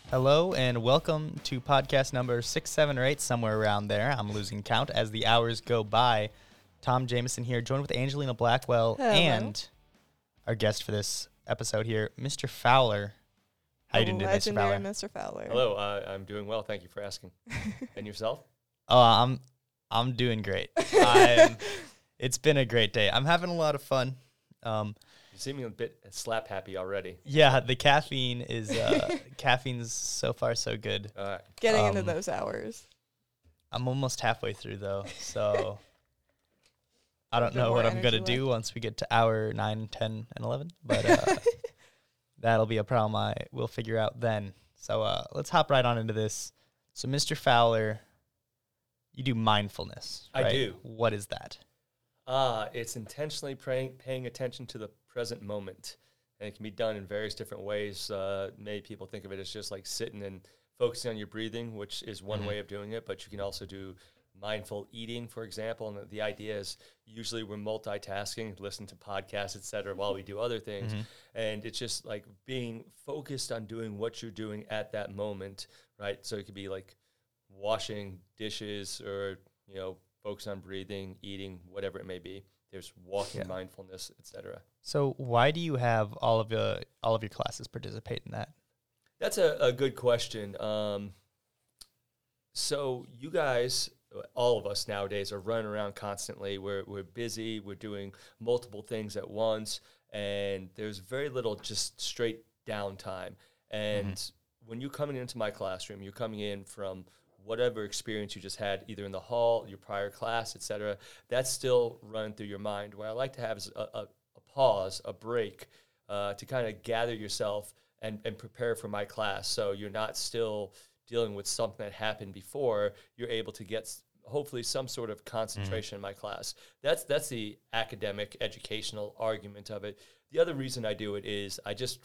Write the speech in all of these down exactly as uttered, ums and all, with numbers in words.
Hello and welcome to podcast number six, seven, or eight, somewhere around there. I'm losing count as the hours go by. Tom Jameson here, joined with Angelina Blackwell Hello. and our guest for this episode here, Mister Fowler. How you doing, Mister Fowler? Legendary Mister Fowler. Hello, uh, I'm doing well. Thank you for asking. And yourself? Oh, I'm I'm doing great. I'm, it's been a great day. I'm having a lot of fun. Um, You seem a bit slap happy already. yeah, the caffeine is uh, caffeine's so far so good. All right. Getting Um, into those hours. I'm almost halfway through though, so I don't Bit know more what I'm gonna energy do once we get to hour nine, ten, and eleven, but uh, that'll be a problem I will figure out then. So uh, let's hop right on into this. So, Mister Fowler, you do mindfulness. I right? do. What is that? Ah, it's intentionally praying, paying attention to the present moment. And it can be done in various different ways. Uh, many people think of it as just like sitting and focusing on your breathing, which is one Mhm. way of doing it. But you can also do mindful eating, for example. And the, the idea is usually we're multitasking, listen to podcasts, et cetera, while we do other things. Mhm. And it's just like being focused on doing what you're doing at that moment, right? So it could be like washing dishes or, you know, focus on breathing, eating, whatever it may be. There's walking, Yeah. mindfulness, et cetera. So, why do you have all of your all of your classes participate in that? That's a, a good question. Um, so you guys, all of us nowadays, are running around constantly. We're we're busy. We're doing multiple things at once, and there's very little just straight downtime. And when you're coming into my classroom, you're coming in from whatever experience you just had, either in the hall, your prior class, et cetera. That's still running through your mind. What I like to have is a, a, a pause, a break, uh, to kind of gather yourself and, and prepare for my class. So you're not still dealing with something that happened before. You're able to get s- hopefully some sort of concentration in my class. That's that's the academic, educational argument of it. The other reason I do it is I just,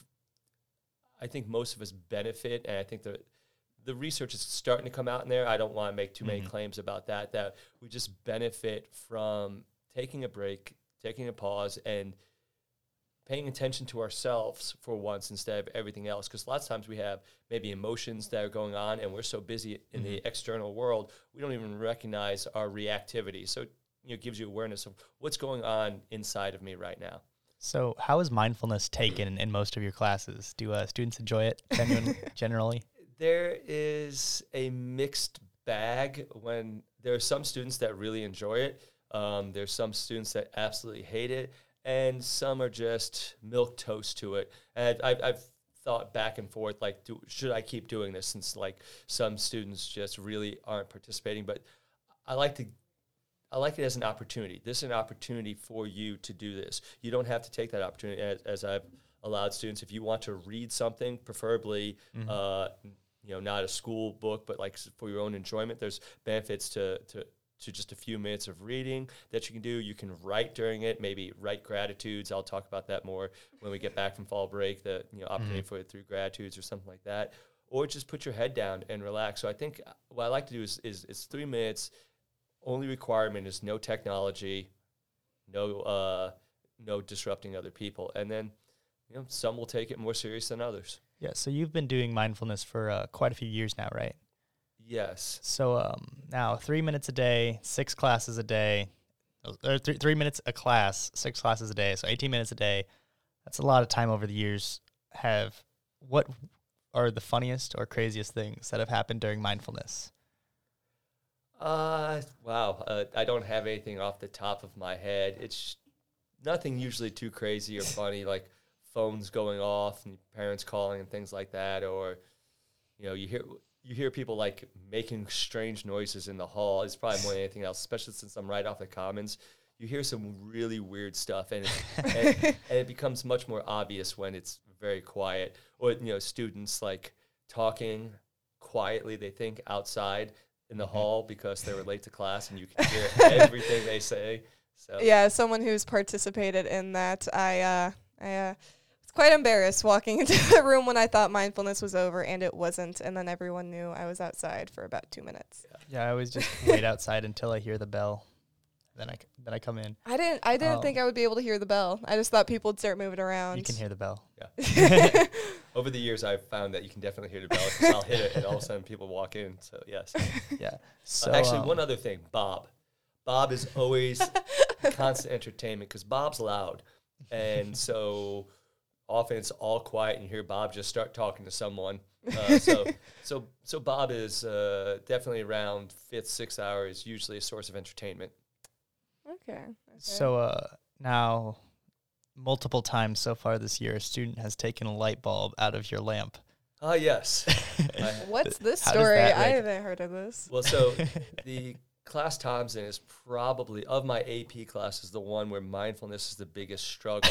I think most of us benefit, and I think the the research is starting to come out in there. I don't want to make too many Mhm. claims about that, that we just benefit from taking a break, taking a pause, and paying attention to ourselves for once instead of everything else. Because lots of times we have maybe emotions that are going on, and we're so busy in the external world, we don't even recognize our reactivity. So, you know, it gives you awareness of what's going on inside of me right now. So, how is mindfulness taken in, in most of your classes? Do uh, students enjoy it genuine, generally? There is a mixed bag. When there are some students that really enjoy it, um, there's some students that absolutely hate it, and some are just milk toast to it. And I've, I've thought back and forth, like, do, should I keep doing this? Since like some students just really aren't participating, but I like to. I like it as an opportunity. This is an opportunity for you to do this. You don't have to take that opportunity, as, as I've allowed students. If you want to read something, preferably, Mhm. uh, you know, not a school book, but like s- for your own enjoyment, there's benefits to, to to just a few minutes of reading that you can do. You can write during it, maybe write gratitudes. I'll talk about that more when we get back from fall break, the you know opportunity for it through gratitudes or something like that. Or just put your head down and relax. So I think what I like to do is, is it's three minutes. Only requirement is no technology, no uh, no disrupting other people. And then, you know, some will take it more serious than others. Yeah, so you've been doing mindfulness for uh, quite a few years now, right? Yes. So um, now three minutes a day, six classes a day, or th- three minutes a class, six classes a day, so eighteen minutes a day. That's a lot of time over the years. Have what are the funniest or craziest things that have happened during mindfulness? Uh, wow. Uh, I don't have anything off the top of my head. It's nothing usually too crazy or funny, like phones going off and parents calling and things like that. Or, you know, you hear you hear people like making strange noises in the hall. It's probably more than anything else, especially since I'm right off the Commons. You hear some really weird stuff, and it, and, and it becomes much more obvious when it's very quiet. Or, you know, students like talking quietly, they think outside in the hall because they were late to class, and you can hear everything they say. So Yeah, as someone who's participated in that, I uh, I uh, was quite embarrassed walking into the room when I thought mindfulness was over, and it wasn't. And then everyone knew I was outside for about two minutes. Yeah, I always just wait outside until I hear the bell. Then I, c- then I come in. I didn't I didn't Oh. think I would be able to hear the bell. I just thought people would start moving around. You can hear the bell. yeah. over the years, I've found that you can definitely hear the bell because I'll hit it and all of a sudden people walk in. So yes. Yeah. So Uh, actually, um, one other thing, Bob. Bob is always constant entertainment because Bob's loud, and so often it's all quiet and you hear Bob just start talking to someone. Uh, so so so Bob is uh, definitely around fifth, sixth hour is usually a source of entertainment. Okay. okay. So uh, now, multiple times so far this year, a student has taken a light bulb out of your lamp. Ah, yes. I, What's this How does story? that I rank? haven't heard of this. well, so the class Tom's in is probably, of my A P classes, the one where mindfulness is the biggest struggle.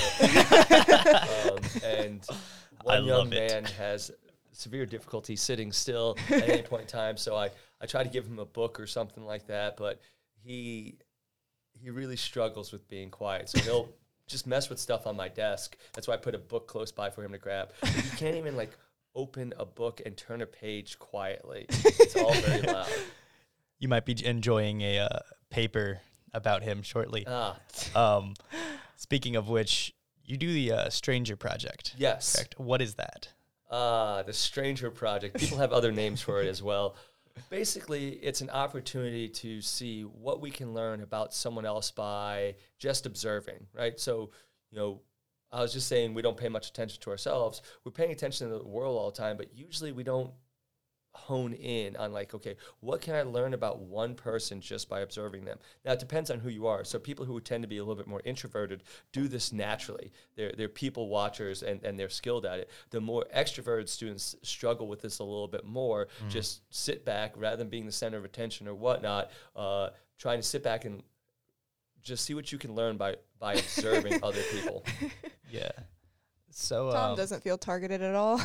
um, and one I young love it. man has severe difficulty sitting still at any point in time. So I, I try to give him a book or something like that, but he he really struggles with being quiet. So he'll just mess with stuff on my desk. That's why I put a book close by for him to grab. But he can't even like open a book and turn a page quietly. It's all very loud. You might be enjoying a uh, paper about him shortly. Ah, Um, speaking of which, you do the uh, Stranger Project. yes. Correct. What is that? Uh, the Stranger Project. People have other names for it as well. Basically, it's an opportunity to see what we can learn about someone else by just observing, right? So, you know, I was just saying we don't pay much attention to ourselves. We're paying attention to the world all the time, but usually we don't hone in on like, okay, what can I learn about one person just by observing them? Now, it depends on who you are. So people who tend to be a little bit more introverted do this naturally. They're, they're people watchers and, and they're skilled at it. The more extroverted students struggle with this a little bit more, mm. just sit back rather than being the center of attention or whatnot, uh, trying to sit back and just see what you can learn by, by observing other people. Yeah. So Tom um, doesn't feel targeted at all.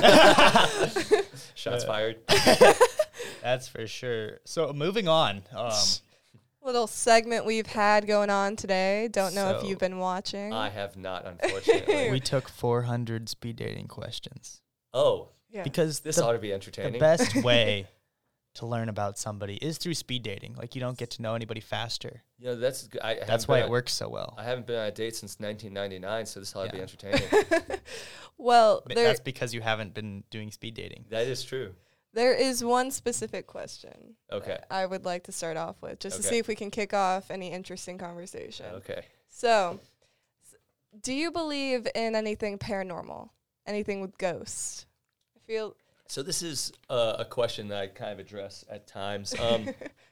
Shots Uh, fired. That's for sure. So moving on. Um, Little segment we've had going on today. Don't know if So- you've been watching. I have not, unfortunately. we took four hundred speed dating questions oh, yeah. because this the, ought to be the entertaining. best way to learn about somebody is through speed dating. Like you don't get to know anybody faster. You know, that's g- I That's haven't why been it on- works so well. I haven't been on a date since nineteen ninety-nine, so this ought to be Yeah. entertaining. Well, Ma- there That's because you haven't been doing speed dating. That is true. there is one specific question Okay. that I would like to start off with, just to Okay. see if we can kick off any interesting conversation. Okay. So, s- do you believe in anything paranormal? Anything with ghosts? I feel So this is uh, a question that I kind of address at times. Um,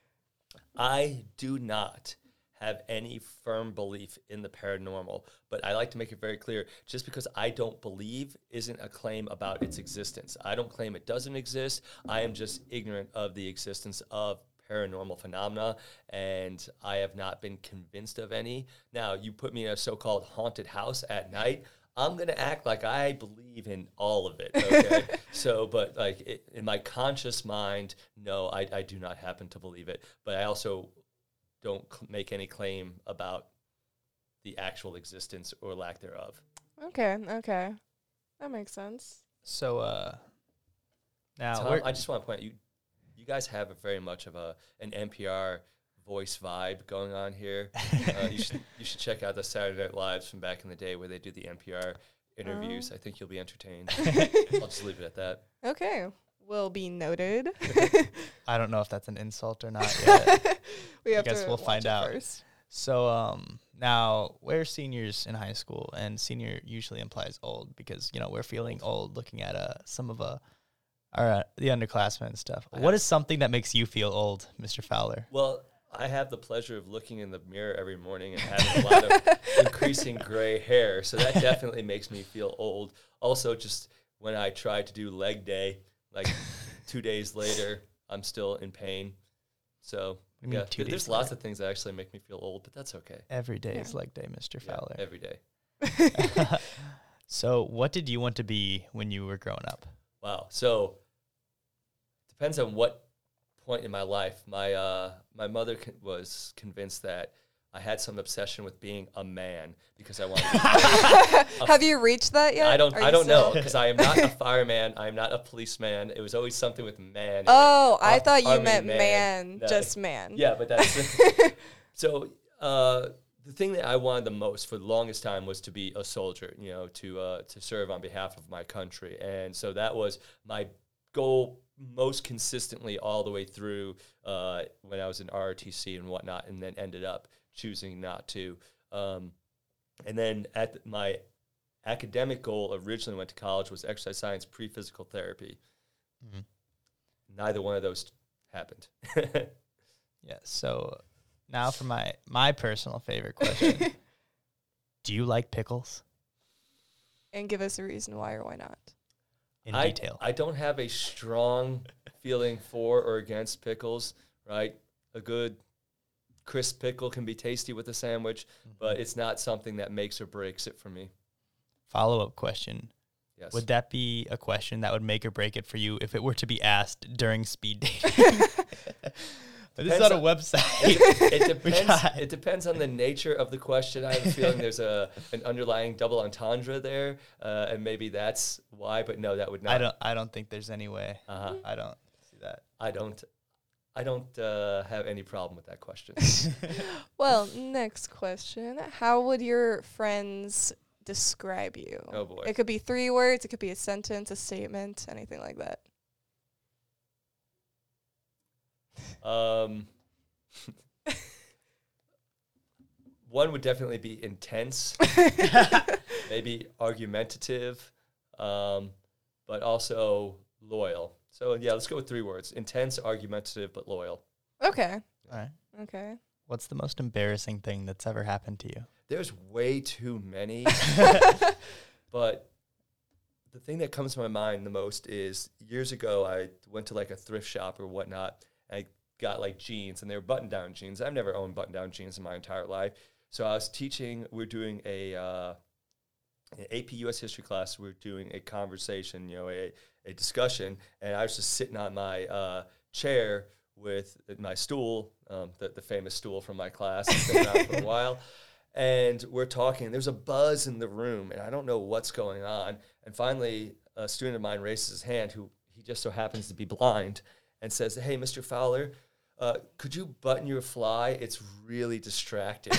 I do not have any firm belief in the paranormal, but I like to make it very clear, just because I don't believe isn't a claim about its existence. I don't claim it doesn't exist. I am just ignorant of the existence of paranormal phenomena, and I have not been convinced of any. Now, you put me in a so-called haunted house at night, I'm going to act like I believe in all of it, okay? So, but like it, in my conscious mind, no, I, I do not happen to believe it. But I also don't cl- make any claim about the actual existence or lack thereof. okay. Okay, that makes sense. So uh, now Tom, we're, I just want to point out, you you guys have a very much of a an N P R voice vibe going on here. Uh, you should you should check out the Saturday Night Lives from back in the day where they do the N P R interviews. Oh. I think you'll be entertained. I'll just leave it at that. Okay, will be noted. I don't know if that's an insult or not yet. we have guess to we'll watch find it out. first. So um, now we're seniors in high school, and senior usually implies old because you know we're feeling old looking at uh some of uh our uh, the underclassmen and stuff. I What have- is something that makes you feel old, Mister Fowler? Well, I have the pleasure of looking in the mirror every morning and having a lot of increasing gray hair, so that definitely makes me feel old. Also, just when I try to do leg day, like two days later, I'm still in pain. So What do you mean yeah, two th- there's days lots later? of things that actually make me feel old, but that's okay. Every day is Yeah. leg day, Mister Yeah, Fowler. every day. So what did you want to be when you were growing up? Wow. So depends on what point in my life. My uh, my mother con- was convinced that I had some obsession with being a man because I wanted to be Have you reached that yet? I don't. Are I you don't know still- because I am not a fireman. I am not a policeman. It was always something with man. in it. Oh, I Ar- thought you army meant man. man, No. just man. Yeah, but that's so. Uh, the thing that I wanted the most for the longest time was to be a soldier, you know, to uh, to serve on behalf of my country. And so that was my goal most consistently all the way through uh, when I was in R O T C and whatnot, and then ended up choosing not to. Um, and then at th- my academic goal originally went to college was exercise science pre-physical therapy. Mm-hmm. Neither one of those happened. Yeah, so now for my, my personal favorite question. Do you like pickles? And give us a reason why or why not. In I, detail. I don't have a strong feeling for or against pickles, right? A good crisp pickle can be tasty with a sandwich, mm-hmm. but it's not something that makes or breaks it for me. Follow-up question. Yes. Would that be a question that would make or break it for you if it were to be asked during speed dating? This is on a website. It, it depends. It depends on the nature of the question. I have a feeling there's a an underlying double entendre there, uh, and maybe that's why. But no, that would not. I don't. I don't think there's any way. Uh-huh. I don't see that. I don't. I don't uh, have any problem with that question. Well, next question: how would your friends describe you? Oh boy! It could be three words. It could be a sentence, a statement, anything like that. Um, one would definitely be intense, maybe argumentative, um, but also loyal. So yeah, let's go with three words: intense, argumentative, but loyal. Okay. All right. Okay. What's the most embarrassing thing that's ever happened to you? There's way too many, but the thing that comes to my mind the most is years ago I went to like a thrift shop or whatnot. I got like jeans, and they were button-down jeans. I've never owned button-down jeans in my entire life. So I was teaching, we we're doing a uh, an A P U S history class. We we're doing a conversation, you know, a, a discussion, and I was just sitting on my uh, chair with my stool, um, the, the famous stool from my class. It's been around for a while. And we're talking. There's a buzz in the room, and I don't know what's going on. And finally, a student of mine raises his hand, who he just so happens to be blind, and says, "Hey, Mister Fowler, uh, could you button your fly? It's really distracting."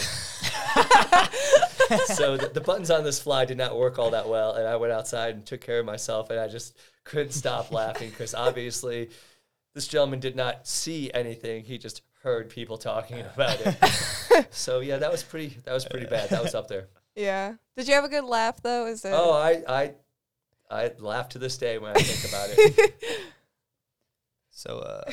So the, the buttons on this fly did not work all that well, and I went outside and took care of myself, and I just couldn't stop laughing because obviously this gentleman did not see anything. He just heard people talking about it. So yeah, that was pretty. That was pretty bad. That was up there. Yeah. Did you have a good laugh though? Is it? Oh, I I I laugh to this day when I think about it. So, uh,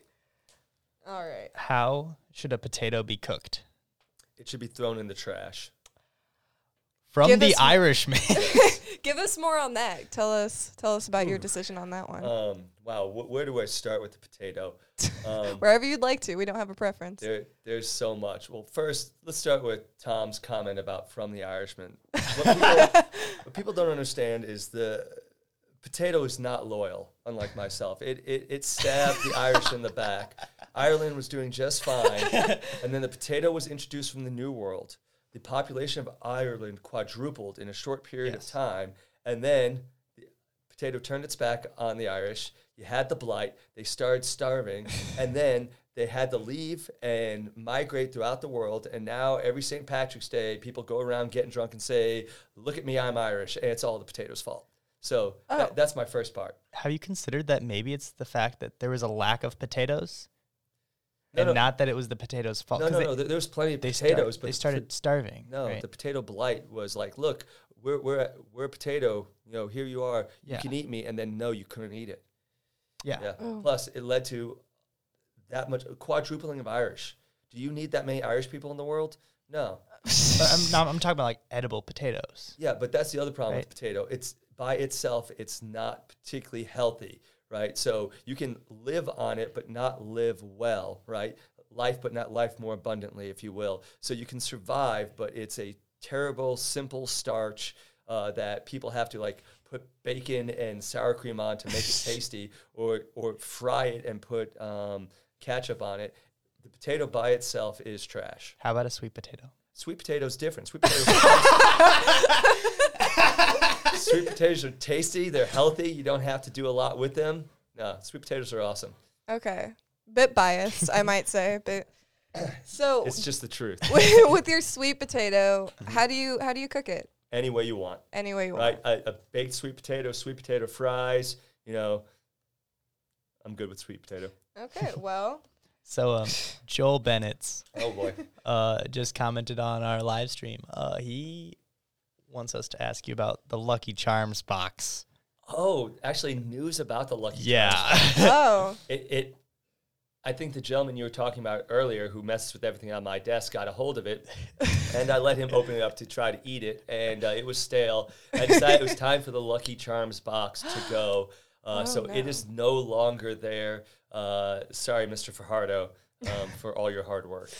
all right. how should a potato be cooked? It should be thrown in the trash. From Give the us- Irishman. Give us more on that. Tell us. Tell us about your decision on that one. Um, wow, wh- where do I start with the potato? Um, Wherever you'd like to. We don't have a preference. there, there's so much. Well, first, let's start with Tom's comment about From the Irishman. What people, what people don't understand is the potato is not loyal, unlike myself. It, it, it stabbed the Irish in the back. Ireland was doing just fine, and then the potato was introduced from the New World. The population of Ireland quadrupled in a short period Yes. of time, and then the potato turned its back on the Irish. You had the blight. They started starving, and then they had to leave and migrate throughout the world, and now every Saint Patrick's Day, people go around getting drunk and say, "Look at me, I'm Irish," and it's all the potato's fault. So Oh. that, that's my first part. Have you considered that maybe it's the fact that there was a lack of potatoes? No, and no. not that it was the potatoes' fault? No, 'Cause no, they, no. There, there was plenty of they potatoes, start- but they started starving. No, right? the potato blight was like, look, we're we're we're a potato. You know, here you are. Yeah. You can eat me, and then no, you couldn't eat it. yeah. Yeah. Oh. Plus, it led to that much quadrupling of Irish. Do you need that many Irish people in the world? No. But I'm, no, I'm talking about like edible potatoes. Yeah, but that's the other problem Right. with potato. It's by itself, it's not particularly healthy, right? So you can live on it, but not live well, right? Life, but not life more abundantly, if you will. So you can survive, but it's a terrible, simple starch uh, that people have to like put bacon and sour cream on to make it tasty, or or fry it and put um, ketchup on it. The potato by itself is trash. How about a sweet potato? Sweet potatoes different. Sweet potatoes. Are Sweet potatoes are tasty. They're healthy. You don't have to do a lot with them. No, sweet potatoes are awesome. Okay. Bit biased, I might say. But So It's just the truth. with your sweet potato, how do you how do you cook it? Any way you want. Any way you Right? want. A, a baked sweet potato, sweet potato fries, you know. I'm good with sweet potato. Okay, well, So um, Joel Bennett's Oh, boy. uh, just commented on our live stream. Uh, he wants us to ask you about the Lucky Charms box. Oh, actually, news about the Lucky Yeah. Charms. oh, It, it, I think the gentleman you were talking about earlier who messes with everything on my desk got a hold of it, and I let him open it up to try to eat it, and uh, it was stale. I decided it was time for the Lucky Charms box to go. Uh, Oh, so no. it is no longer there. Uh, sorry, Mister Fajardo, um, for all your hard work.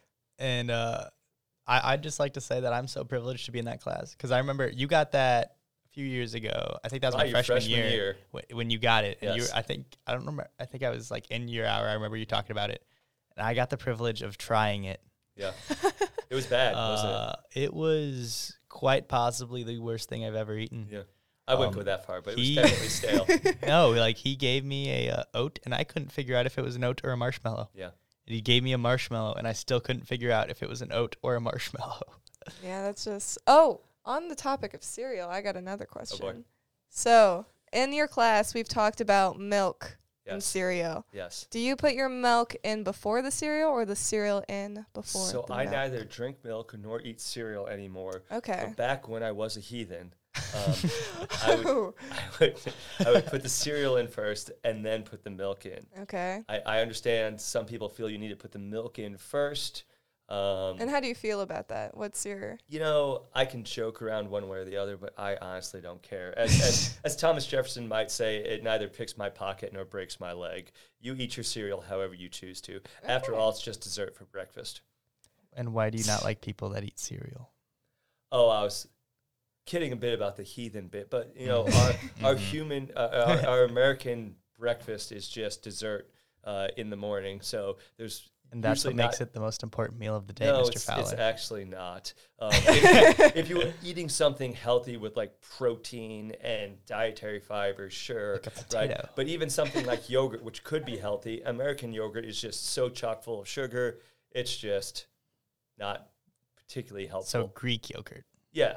And uh, I, I'd just like to say that I'm so privileged to be in that class because I remember you got that a few years ago. I think that was Ah, my your freshman, freshman year, year. wh- when you got it. And you Yes. were, I think I don't remember. I think I was like in your hour. I remember you talking about it, and I got the privilege of trying it. Yeah, it was bad, wasn't Uh, it was quite possibly the worst thing I've ever eaten. it? Yeah, I wouldn't um, go that far, but it he- was definitely stale. No, like he gave me a uh, oat, and I couldn't figure out if it was an oat or a marshmallow. Yeah. And he gave me a marshmallow, and I still couldn't figure out if it was an oat or a marshmallow. yeah, that's just. Oh, on the topic of cereal, I got another question. boy. So, in your class, we've talked about milk in Yes. cereal. Yes. Do you put your milk in before the cereal or the cereal in before So the I milk? neither drink milk nor eat cereal anymore. Okay. But back when I was a heathen, um, I would Oh, I would I would put the cereal in first and then put the milk in. okay. I, I understand some people feel you need to put the milk in first. Um, And how do you feel about that? What's your you know, I can joke around one way or the other, but I honestly don't care. As, as, as Thomas Jefferson might say, it neither picks my pocket nor breaks my leg. You eat your cereal however you choose to. After Okay. all, it's just dessert for breakfast. And why do you not like people that eat cereal? Oh, I was kidding a bit about the heathen bit, but you know, Mm-hmm. our our human, uh, our, our American breakfast is just dessert uh, in the morning. So there's And that's usually what makes not- it the most important meal of the day, no, Mister it's, Fowler. it's actually not. Um, if, if you were eating something healthy with like protein and dietary fiber, sure, Like a right? potato. But even something like yogurt, which could be healthy, American yogurt is just so chock full of sugar. It's just not particularly helpful. So Greek yogurt. yeah,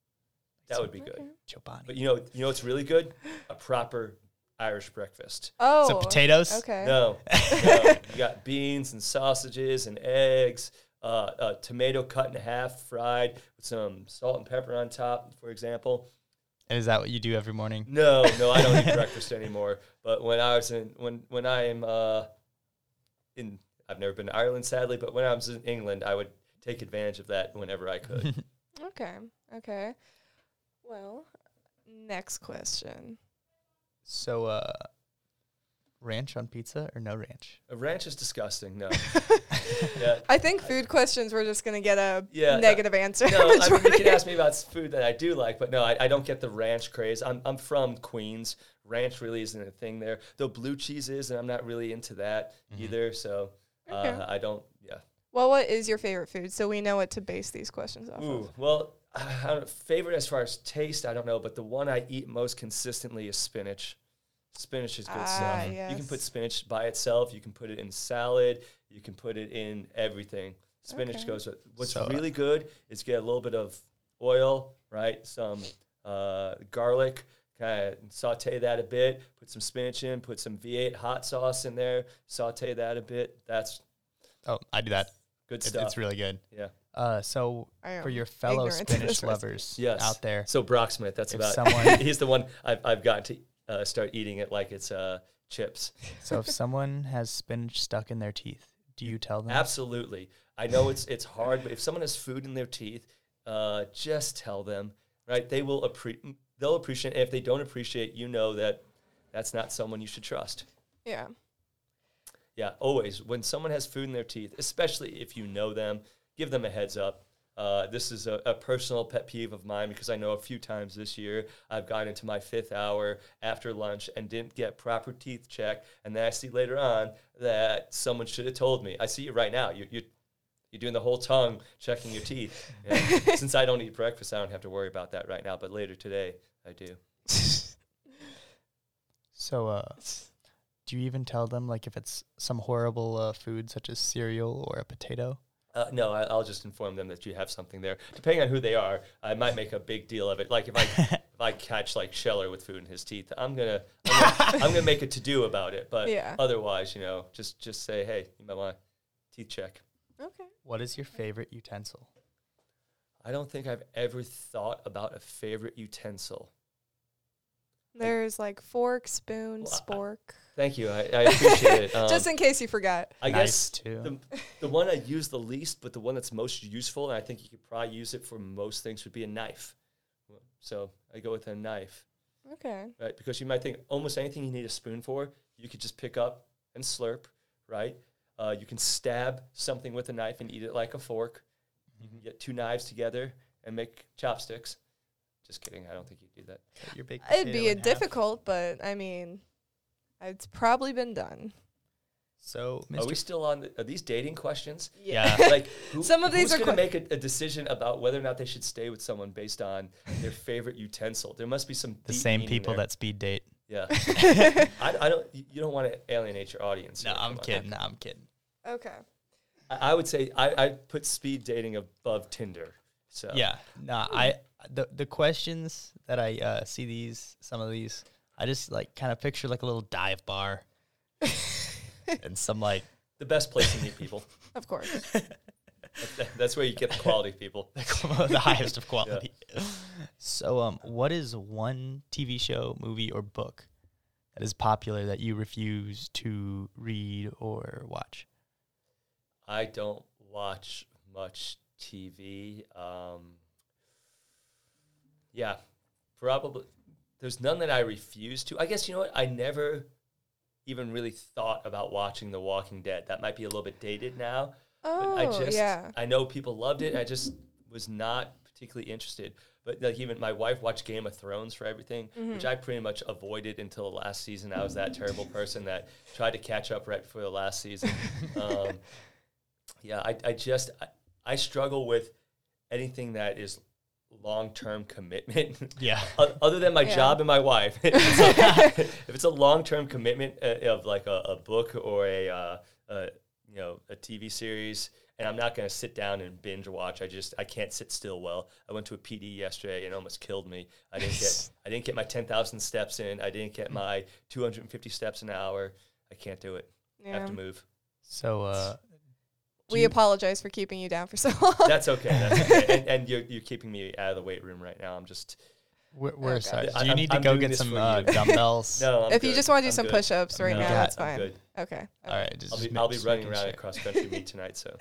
that would be good. Chobani. But you know, you know what's really good? A proper Irish breakfast. Oh, So potatoes? Okay. No, no, you got beans and sausages and eggs, uh, uh, tomato cut in half, fried with some salt and pepper on top, for example. And is that what you do every morning? No, no, I don't eat breakfast anymore. But when I was in, when when I am uh, in, I've never been to Ireland, sadly. But when I was in England, I would take advantage of that whenever I could. Okay. Okay. Well, next question. So, uh, ranch on pizza or no ranch? A ranch is disgusting. No. Yeah. I think food questions we're just gonna get a Yeah, no- negative answer. No, I mean, you majority. can ask me about s- food that I do like, but no, I, I don't get the ranch craze. I'm I'm from Queens. Ranch really isn't a thing there. Though blue cheese is, and I'm not really into that either. So uh, Okay. I don't. Yeah. Well, what is your favorite food? So we know what to base these questions off Ooh. of. Well, I don't, favorite as far as taste, I don't know, but the one I eat most consistently is spinach. Spinach is good Ah, stuff. You can put yes. spinach by itself. You can put it in salad. You can put it in everything. Spinach Okay. goes with. What's So, uh, really good is get a little bit of oil, right? Some uh, garlic. Kind of saute that a bit. Put some spinach in. Put some V eight hot sauce in there. Saute that a bit. That's Oh, I do that. good It, stuff. it's really good. Yeah. Uh, so I for am your fellow ignorant to this spinach lovers Yes. out there, So Brock Smith, that's If about. someone- he's the one I've I've got to uh, start eating it like it's uh, chips. so if someone has spinach stuck in their teeth, do you tell them? Absolutely. I know it's it's hard, but if someone has food in their teeth, uh, just tell them. Right? They will appre- They'll appreciate. And if they don't appreciate, you know that that's not someone you should trust. Yeah. Yeah, always. When someone has food in their teeth, especially if you know them, give them a heads up. Uh, this is a, a personal pet peeve of mine because I know a few times this year I've gone into my fifth hour after lunch and didn't get proper teeth checked, and then I see later on that someone should have told me. I see it right now. You, you, you're doing the whole tongue checking your teeth. Yeah. Since I don't eat breakfast, I don't have to worry about that right now, but later today I do. So, uh, do you even tell them like if it's some horrible uh, food such as cereal or a potato? Uh, no, I, I'll just inform them that you have something there. Depending on who they are, I might make a big deal of it. Like if I if I catch like Scheller with food in his teeth, I'm gonna I'm gonna, I'm gonna make a to do about it. But Yeah. otherwise, you know, just just say, hey, you might want a teeth check. Okay. What is your favorite utensil? I don't think I've ever thought about a favorite utensil. There's like fork, spoon, Well, I- spork. Thank you. I, I appreciate it. Um, Just in case you forgot. I Knife, guess too. the, the one I use the least, but the one that's most useful, and I think you could probably use it for most things, would be a knife. So I go with a knife, Okay. right? Because you might think almost anything you need a spoon for, you could just pick up and slurp, right? Uh, you can stab something with a knife and eat it like a fork. You can get two knives together and make chopsticks. Just kidding. I don't think you'd do that. Cut your baked It'd potato be a in half. difficult, but I mean, it's probably been done. So, Are Mister we still on? The, are these dating questions? Yeah. Like who, Some of these who's are going to que- make a, a decision about whether or not they should stay with someone based on their favorite utensil? There must be some the deep same meaning people there. that speed date. Yeah. I, I don't. You don't want to alienate your audience. No, here. I'm Come on. kidding. No, I'm kidding. Okay. I, I would say I I put speed dating above Tinder. So Yeah. Nah, I the the questions that I uh, see these some of these I just like kind of picture like a little dive bar and some like the best place to meet people. Of course. That's, that's where you get the quality people. the highest of quality. So, um, what is one T V show, movie, or book that is popular that you refuse to read or watch? I don't watch much T V. Um, yeah, probably. There's none that I refuse to. I guess, you know what? I never even really thought about watching The Walking Dead. That might be a little bit dated now. Oh, But I just, yeah. I know people loved it. I just was not particularly interested. But like even my wife watched Game of Thrones for everything, Mm-hmm. which I pretty much avoided until the last season. I was that terrible person that tried to catch up right before the last season. Um, yeah, I, I just I, I struggle with anything that is long-term commitment. Yeah. O- Other than my Yeah. job and my wife, if it's a, if it's a long-term commitment uh, of like a, a book or a, uh, a you know a T V series, and I'm not going to sit down and binge watch. I just I can't sit still well. I went to a P D yesterday and it almost killed me. I didn't get I didn't get my ten thousand steps in. I didn't get my two hundred fifty steps an hour. I can't do it. I Yeah. have to move. So, uh, do We you- apologize for keeping you down for so long. That's okay. That's okay. And, and you're you're keeping me out of the weight room right now. I'm just we're, we're Okay. sorry. I- Do you I'm- need to I'm go doing get this some for uh, you. dumbbells? no. I'm if you good. just want to do I'm some good. push-ups right No, now, I'm that's I'm fine. good. Okay. All right. Just, I'll be just I'll make- be just running making around sure. at cross country meet tonight. So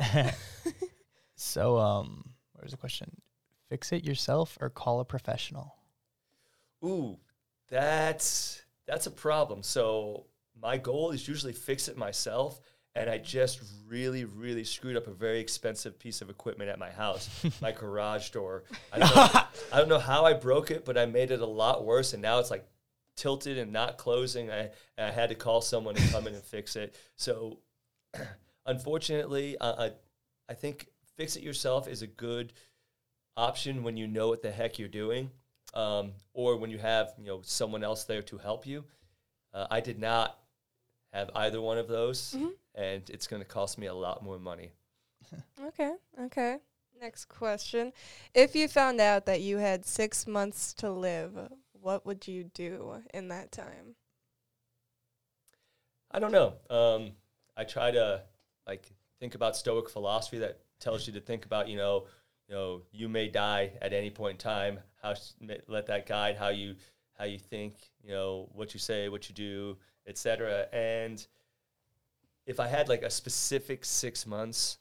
So, um, where's the question? Fix it yourself or call a professional? ooh, that's that's a problem. So my goal is usually fix it myself, and I just really, really screwed up a very expensive piece of equipment at my house, my garage door. I don't, know, I don't know how I broke it, but I made it a lot worse, and now it's like tilted and not closing. I, and I had to call someone to come in and fix it. So unfortunately, uh, I, I think fix it yourself is a good option when you know what the heck you're doing, um, or when you have you know someone else there to help you. Uh, I did not have either one of those, Mhm. and it's going to cost me a lot more money. Okay. Okay. Next question. If you found out that you had six months to live, what would you do in that time? I don't know. Um, I try to like think about Stoic philosophy that tells you to think about you know you know you may die at any point in time. How s- ma- let that guide how you how you think, you know what you say, what you do, et cetera. And if I had like a specific six months,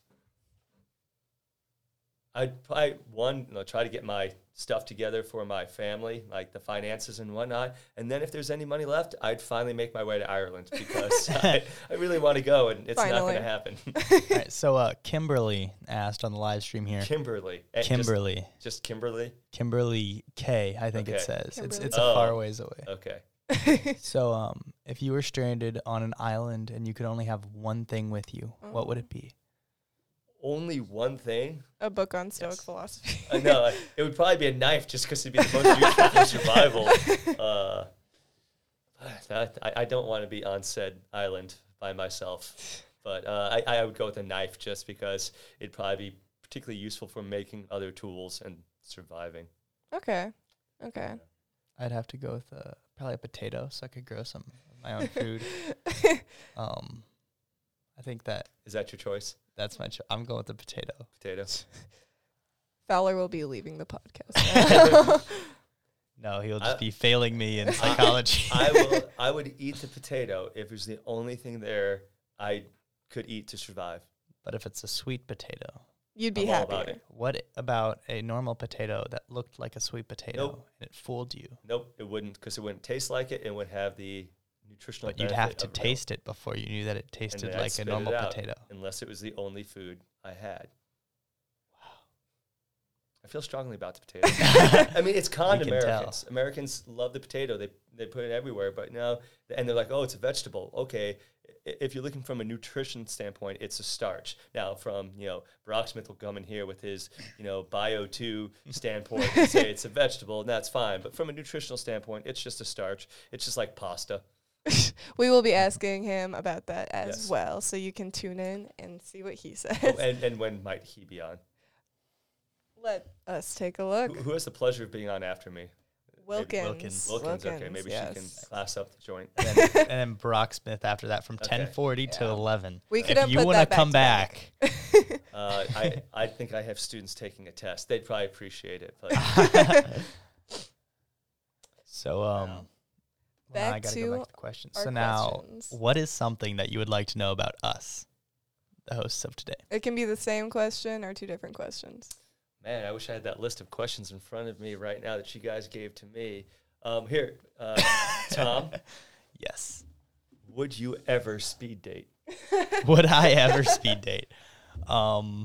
I'd probably one you know, try to get my stuff together for my family, like the finances and whatnot. And then if there's any money left, I'd finally make my way to Ireland because I, I really want to go, and it's not Finally. going to happen. All right. So, uh, Kimberly asked on the live stream here. Kimberly, Eh, just- Kimberly. just, Kimberly. Kimberly K, I think it Okay. says. It's Kimberly. it's a Oh. far ways away. Okay, So, um, if you were stranded on an island and you could only have one thing with you, what would Oh. it be? only one thing. A book on Stoic Yes. philosophy. Uh, no, like, it would probably be a knife, just because it'd be the most useful for survival. Uh, that, I, I don't want to be on said island by myself, but uh, I, I would go with a knife just because it'd probably be particularly useful for making other tools and surviving. Okay. Okay. I'd have to go with uh, probably a potato so I could grow some of my own food. um, I think that Is that your choice? that's my. Cho- I'm going with the potato. Potato. Fowler will be leaving the podcast. No, he'll just I- be failing me in psychology. I will. I would eat the potato if it was the only thing there I could eat to survive. But if it's a sweet potato, You'd be I'm all happier. about it. what about a normal potato that looked like a sweet potato Nope. and it fooled you? Nope, it wouldn't, because it wouldn't taste like it and would have the nutritional. But you'd have benefit to of milk, taste it before you knew that it and tasted then I'd like a spit normal it out, potato. unless it was the only food I had. I feel strongly about the potato. I mean, it's conned We can tell. Americans. Americans love the potato. They they put it everywhere, but now and they're like, oh, it's a vegetable. Okay, i- if you're looking from a nutrition standpoint, it's a starch. Now, from you know, Brock Smith will come in here with his you know bio two standpoint and say it's a vegetable, and that's fine. But from a nutritional standpoint, it's just a starch. It's just like pasta. We will be asking him about that as Yes. well, so you can tune in and see what he says. Oh, and and when might he be on? Let us take a look. Who, who has the pleasure of being on after me? Wilkins. Wilkins. Wilkins. Okay, maybe yes. she can class up the joint. and, then, and then Brock Smith after that from Okay. ten forty to Yeah. eleven. We If couldn't you put wanna that back come to back, Uh, I, I think I have students taking a test. They'd probably appreciate it. But so um, Wow. well, now I Back gotta to go back to the questions. our So now, questions. what is something that you would like to know about us, the hosts of today? It can be the same question or two different questions. man, I wish I had that list of questions in front of me right now that you guys gave to me. Um, here, uh, Tom, Yes. would you ever speed date? Would I ever speed date? Um,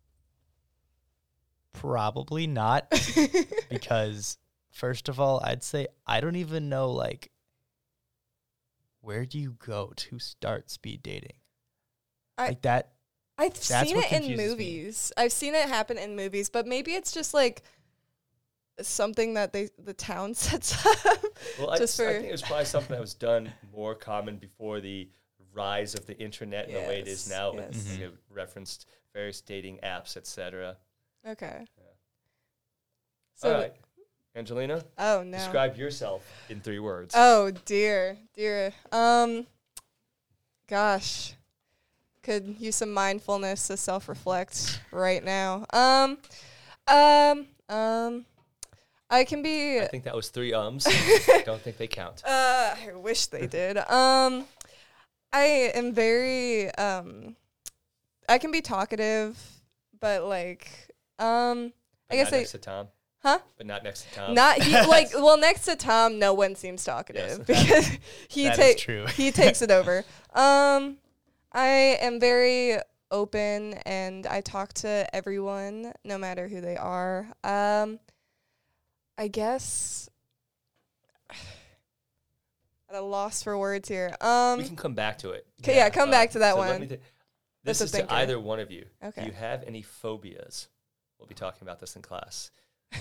probably not, because first of all, I'd say I don't even know like where do you go to start speed dating? I- like that. I've That's seen what it in confuses me. movies. I've seen it happen in movies, but maybe it's just like something that they the town sets up. Well, I, Just I for- think it was probably something that was done more common before the rise of the internet and the way it is Yes, now. yes. With, Mhm. you know, referenced various dating apps, et cetera. Okay. Yeah. So, All right, Angelina, oh no. describe yourself in three words. Oh dear, dear. Um, gosh, could use some mindfulness to self-reflect right now. Um, um, um, I can be. I think that was three ums. Don't think they count. Uh, I wish they did. Um, I am very. Um, I can be talkative, but like, um, But I guess not I. next to Tom. Huh? But not next to Tom. Not he like well next to Tom, no one seems talkative Yes. because he That is takes true. he takes it over. Um, I am very open and I talk to everyone, no matter who they are. Um, I guess at a loss for words here. Um, we can come back to it. Okay, yeah, come back to that so let one. me thi- That's this a is to thinker. either one of you. Okay. Do you have any phobias? We'll be talking about this in class.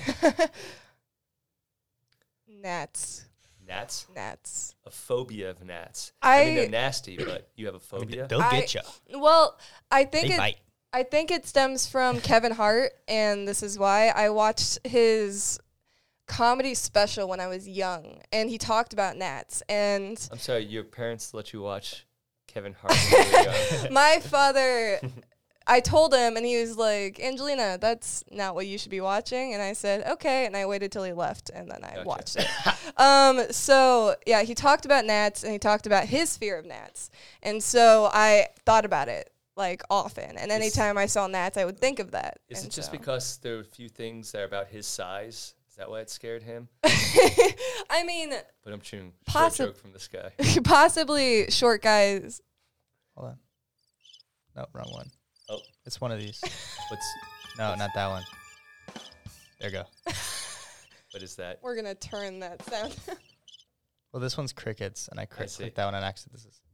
gnats, Gnats? gnats. A phobia of gnats. I, mean, I they're nasty, but you have a I mean, phobia? they'll I- get you. well, I think They it. bite. I think it stems from Kevin Hart, and this is why I watched his comedy special when I was young, and he talked about gnats. And I'm sorry, your parents let you watch Kevin Hart when you were young. my father, I told him, and he was like, "Angelina, that's not what you should be watching." And I said, "Okay," and I waited till he left, and then I Gotcha. watched it. um, so yeah, he talked about gnats, and he talked about his fear of gnats, and so I thought about it like often, and anytime I saw gnats, I would think of that. Is and it just so- because there are a few things that are about his size? Is that why it scared him? I mean, But I'm chewing Possi- short joke from this guy. possibly short guys. Hold on. No, wrong one. Oh. It's one of these. What's No, not that one. There you go. what is that? We're gonna turn that sound. Well, this one's crickets, and I cri- see. clicked that one, and actually this is.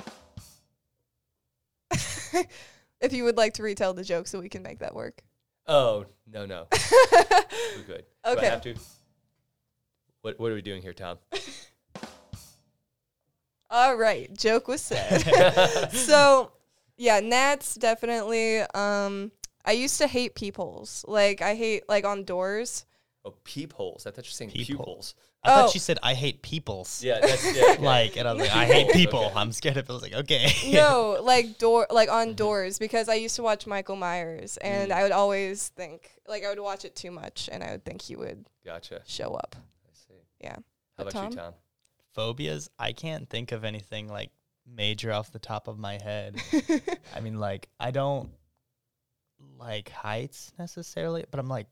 If you would like to retell the joke, so we can make that work. Oh, no, no. We're good. Do I Okay. have to? What What are we doing here, Tom? All right, joke was said. So, yeah, gnats definitely. Um, I used to hate peepholes. Like I hate like on doors. Oh, peepholes. I thought you were saying Peephole. pupils. I Oh. thought she said, I hate peoples. Yeah, that's yeah. okay. Like, and I was like, I hate people. Okay. I'm scared of it. I was like, okay. No, like door, like on doors, because I used to watch Michael Myers, and Mm. I would always think, like, I would watch it too much, and I would think he would Gotcha. show up. I see. Yeah. How But about you, Tom? Phobias, I can't think of anything like major off the top of my head. I mean, like, I don't like heights necessarily, but I'm like,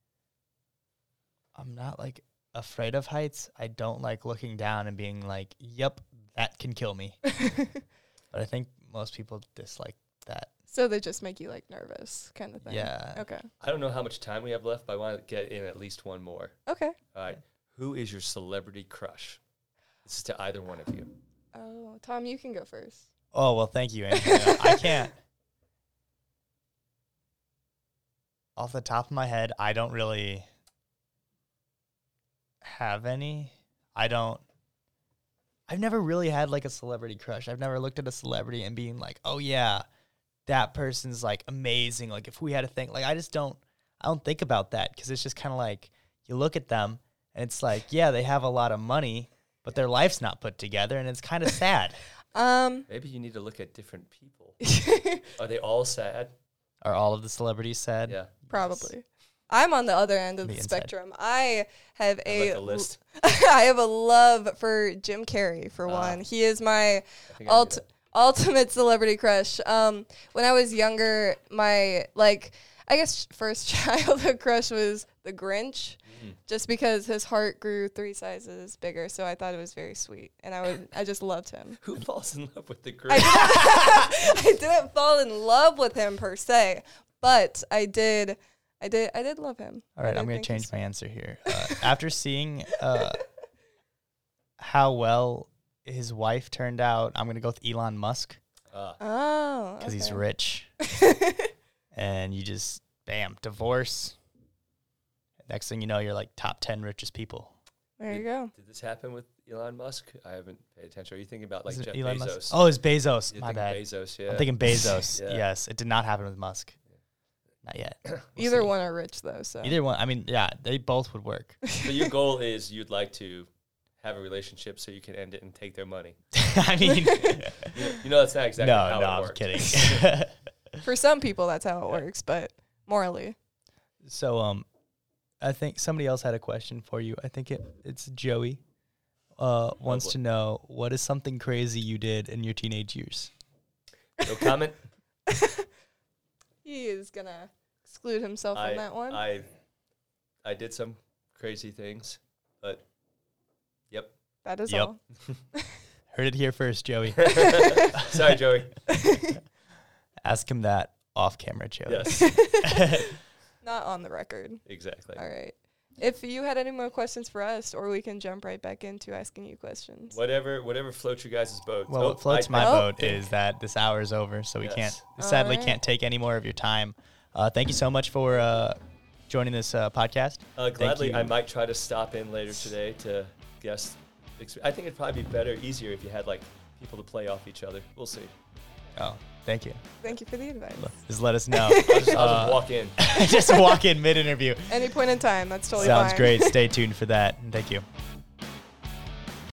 I'm not like afraid of heights. I don't like looking down and being like, yep, that can kill me. But I think most people dislike that. So they just make you like nervous, kind of thing. Yeah. Okay. I don't know how much time we have left, but I want to get in at least one more. Okay. All right. Who is your celebrity crush? This is to either one of you. Oh, Tom, you can go first. Oh, well, thank you, Andrea. I can't. Off the top of my head, I don't really have any. I don't. I've never really had like a celebrity crush. I've never looked at a celebrity and being like, oh yeah, that person's like amazing. Like if we had a thing, like I just don't, I don't think about that because it's just kind of like you look at them and it's like, yeah, they have a lot of money, but their life's not put together and it's kind of sad. Um. Maybe you need to look at different people. Are they all sad? Are all of the celebrities sad? Yeah. Probably. I'm on the other end of The the inside. spectrum. I have I a like the list. I have a love for Jim Carrey for Ah. one. He is my I think I ult- knew that. ultimate celebrity crush. Um, when I was younger, my like I guess first childhood crush was the Grinch, Mm. just because his heart grew three sizes bigger. So I thought it was very sweet, and I would I just loved him. Who falls in love with the I Grinch? didn't, I didn't fall in love with him per se, but I did. I did. I did love him. All I right, did I'm going think to he's change my sweet. answer here. Uh, after seeing uh, how well his wife turned out, I'm going to go with Elon Musk Ah, Oh, because he's okay. rich. And you just, bam, divorce. Next thing you know, you're like top ten richest people. There you go. did this happen with Elon Musk? I haven't paid attention. Are you thinking about like Is it Jeff Elon Bezos? Musk? Oh, it's Bezos. You're My thinking bad. Bezos, yeah. I'm thinking Bezos. Yeah. Yes, it did not happen with Musk. Not yet. We'll Either see. one are rich though, so Either one. I mean, yeah, they both would work. So your goal is you'd like to have a relationship so you can end it and take their money. I mean, You know, you know that's not exactly no, how no, it I'm works. kidding. for some people that's how it works, but morally. So, um, I think somebody else had a question for you. I think it it's Joey. Uh, wants boy. to know what is something crazy you did in your teenage years. No comment? He is gonna exclude himself I, from that one. I, I did some crazy things, but yep. that is Yep. all. Heard it here first, Joey. Sorry, Joey. Ask him that off camera, Joey. Yes, Not on the record. exactly. All right. If you had any more questions for us, or we can jump right back into asking you questions. Whatever, whatever floats your guys' boat. Well, Oh, what floats I- my I Oh. boat think- is that this hour is over, so we Yes. can't, All sadly, right. can't take any more of your time. Uh, thank you so much for uh, joining this uh, podcast. Uh, gladly, you. I might try to stop in later today to guest. Exp- I think it'd probably be better, easier if you had like people to play off each other. We'll see. Oh, thank you. Thank you for the advice. Just let us know. I'll just, I'll Uh, just walk in. just walk in mid interview. Any point in time, that's totally Sounds fine. great. Stay tuned for that. And thank you.